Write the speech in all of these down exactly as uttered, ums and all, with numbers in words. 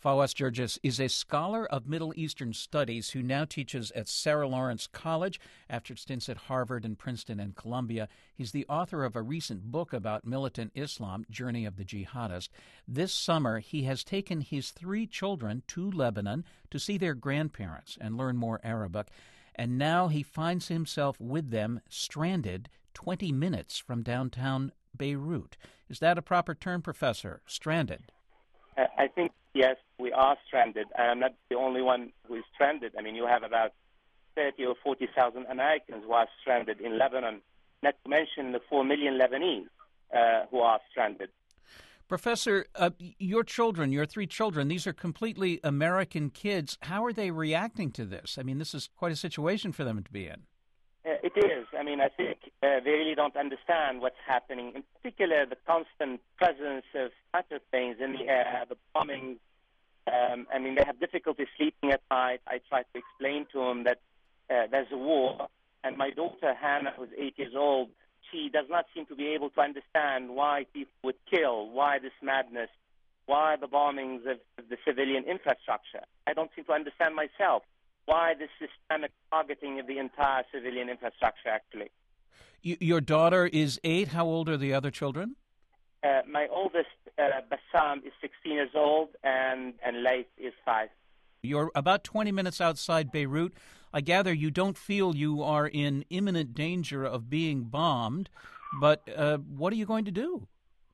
Fawaz Gerges is a scholar of Middle Eastern studies who now teaches at Sarah Lawrence College after stints at Harvard and Princeton and Columbia. He's the author of a recent book about militant Islam, Journey of the Jihadist. This summer, he has taken his three children to Lebanon to see their grandparents and learn more Arabic. And now he finds himself with them stranded twenty minutes from downtown Beirut. Is that a proper term, Professor? Stranded? Uh, I think, yes, we are stranded. I am not the only one who is stranded. I mean, you have about thirty or forty thousand Americans who are stranded in Lebanon, not to mention the four million Lebanese uh, who are stranded. Professor, uh, your children, your three children, these are completely American kids. How are they reacting to this? I mean, this is quite a situation for them to be in. Uh, it is. I mean, I think uh, they really don't understand what's happening. In particular, the constant presence of fighter planes in the air, the bombings. Um, I mean, they have difficulty sleeping at night. I try to explain to them that uh, there's a war. And my daughter, Hannah, who's eight years old, she does not seem to be able to understand why people would kill, why this madness, why the bombings of, of the civilian infrastructure. I don't seem to understand myself why this systemic targeting of the entire civilian infrastructure, actually. You, your daughter is eight. How old are the other children? Uh, my oldest, uh, Bassam, is sixteen years old, and, and Leif is five. You're about twenty minutes outside Beirut. I gather you don't feel you are in imminent danger of being bombed, but uh, what are you going to do?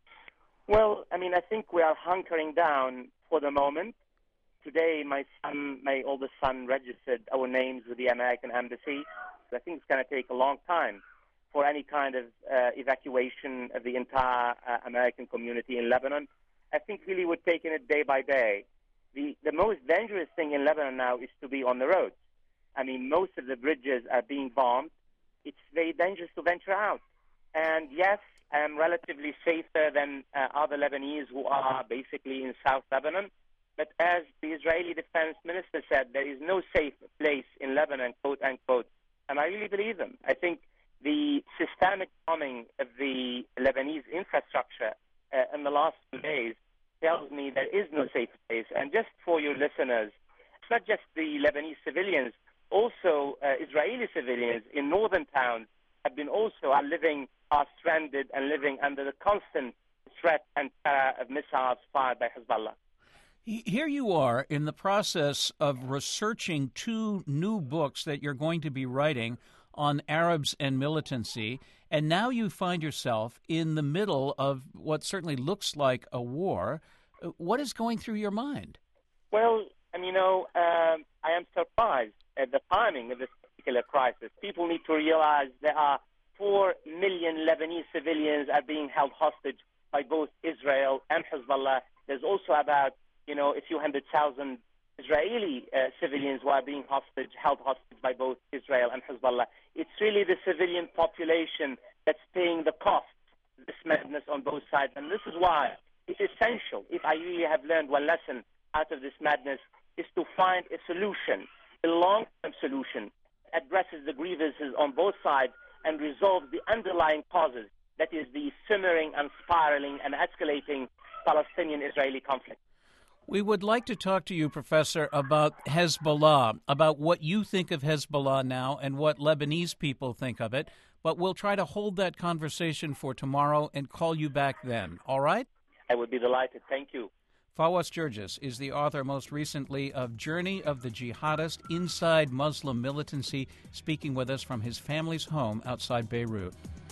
Well, I mean, I think we are hunkering down for the moment. Today, my son, my oldest son, registered our names with the American Embassy. I think it's going to take a long time for any kind of uh, evacuation of the entire uh, American community in Lebanon. I think really we're taking it day by day. The, the most dangerous thing in Lebanon now is to be on the roads. I mean, most of the bridges are being bombed. It's very dangerous to venture out. And yes, I am relatively safer than uh, other Lebanese who are basically in South Lebanon. But as the Israeli defense minister said, there is no safe place in Lebanon, quote unquote. And I really believe them. I think the systemic bombing of the Lebanese infrastructure uh, in the last few days tells me there is no safe place. And just for your listeners, it's not just the Lebanese civilians, also uh, Israeli civilians in northern towns have been also are living, are stranded and living under the constant threat and terror of missiles fired by Hezbollah. Here you are in the process of researching two new books that you're going to be writing on Arabs and militancy, and now you find yourself in the middle of what certainly looks like a war. What is going through your mind? Well, and you know, um, I am surprised at the timing of this particular crisis. People need to realize there are four million Lebanese civilians are being held hostage by both Israel and Hezbollah. There's also about you know, a few hundred thousand Israeli uh, civilians who are being hostage, held hostage by both Israel and Hezbollah. It's really the civilian population that's paying the cost of this madness on both sides. And this is why it's essential, if I really have learned one lesson out of this madness, is to find a solution, a long-term solution, that addresses the grievances on both sides and resolves the underlying causes, that is the simmering and spiraling and escalating Palestinian-Israeli conflict. We would like to talk to you, Professor, about Hezbollah, about what you think of Hezbollah now and what Lebanese people think of it, but we'll try to hold that conversation for tomorrow and call you back then, all right? I would be delighted. Thank you. Fawaz Gerges is the author most recently of Journey of the Jihadist, Inside Muslim Militancy, speaking with us from his family's home outside Beirut.